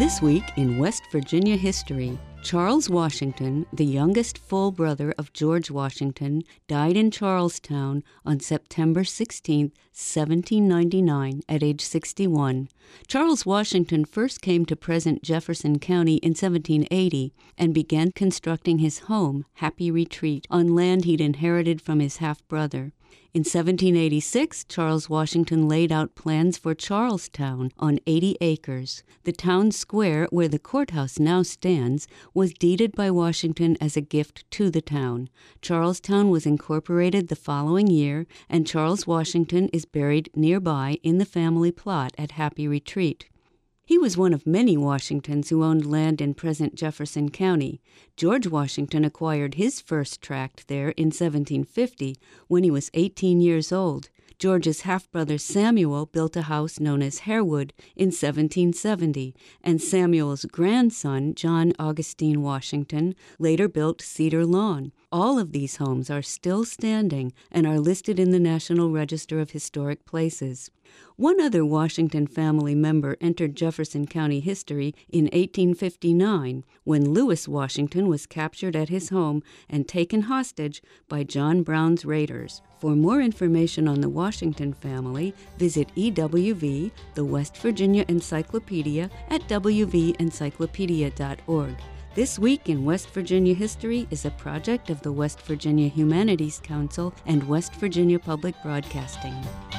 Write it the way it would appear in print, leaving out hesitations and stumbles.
This week in West Virginia history, Charles Washington, the youngest full brother of George Washington, died in Charlestown on September 16, 1799, at age 61. Charles Washington first came to present Jefferson County in 1780 and began constructing his home, Happy Retreat, on land he'd inherited from his half-brother. In 1786, Charles Washington laid out plans for Charlestown on 80 acres. The town square, where the courthouse now stands, was deeded by Washington as a gift to the town. Charlestown was incorporated the following year, and Charles Washington is buried nearby in the family plot at Happy Retreat. He was one of many Washingtons who owned land in present Jefferson County. George Washington acquired his first tract there in 1750 when he was 18 years old. George's half-brother Samuel built a house known as Harewood in 1770, and Samuel's grandson, John Augustine Washington, later built Cedar Lawn. All of these homes are still standing and are listed in the National Register of Historic Places. One other Washington family member entered Jefferson County history in 1859 when Lewis Washington was captured at his home and taken hostage by John Brown's raiders. For more information on the Washington family, visit EWV, the West Virginia Encyclopedia, at wvencyclopedia.org. This Week in West Virginia History is a project of the West Virginia Humanities Council and West Virginia Public Broadcasting.